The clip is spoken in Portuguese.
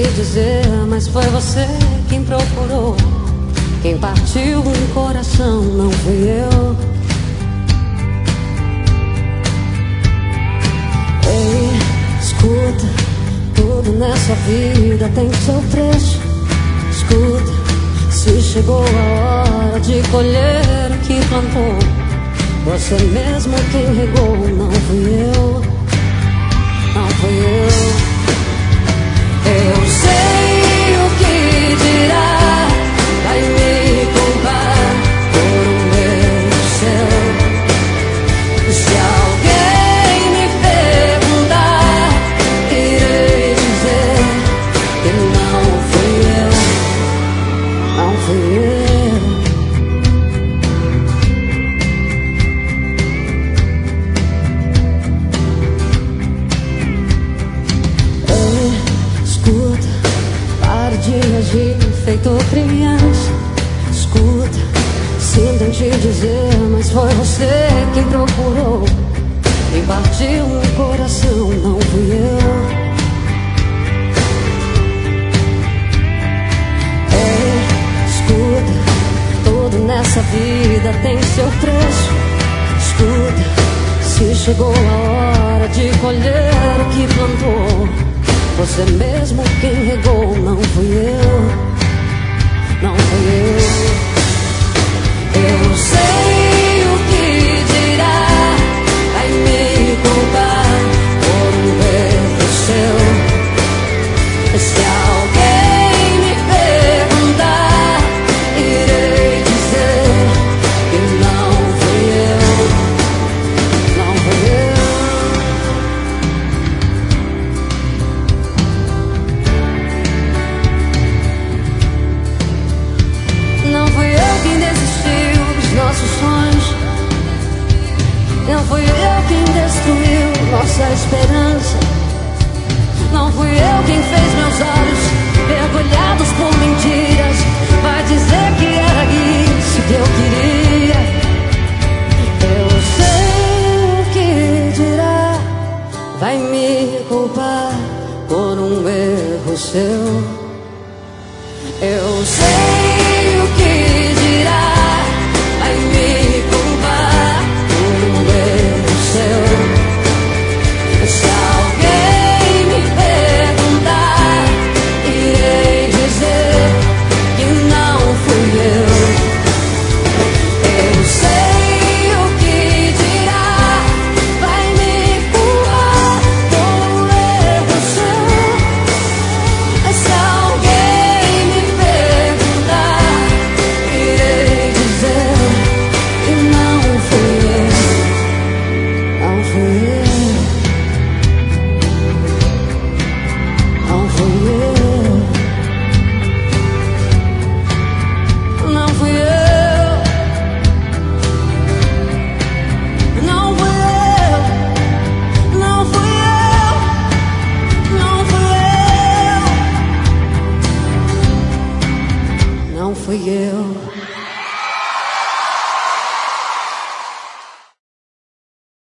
te dizer, mas foi você quem procurou. Quem partiu o coração não fui eu. Ei, escuta, tudo nessa vida tem seu preço. Escuta, se chegou a hora de colher o que plantou, você mesmo quem regou, não fui eu. Não fui eu. Eu sei o que dirá, vai me culpar por um erro seu. Se alguém me perguntar, irei dizer que não fui eu. Não fui eu. De agir feito criança. Escuta, sinto em te dizer, mas foi você quem procurou. Quem partiu o coração não fui eu. Ei, escuta, tudo nessa vida tem seu preço. Escuta, se chegou a hora de colher o que plantou, você mesmo quem regou, não fui eu. Não fui eu. Eu sei o que dirá, vai me culpar por um erro seu. Se alguém me perguntar, irei dizer que não fui eu. Não fui eu. Não fui eu quem desistiu dos nossos sonhos. Não fui eu quem destruiu nossa esperança. Não fui eu quem fez meus olhos mergulhados por mentiras. Vai dizer que era isso que eu queria. Eu sei o que dirá, vai me culpar por um erro seu. Eu sei o que dirá, vai me culpar por um erro seu. Se alguém me perguntar, irei dizer que não fui eu. Eu sei o que dirá, vai me culpar por um erro seu. Se alguém me perguntar, irei dizer que não fui eu. Não fui eu. Não fui eu. Não fui eu. Não fui eu. Não fui eu. Não fui eu. Não fui eu.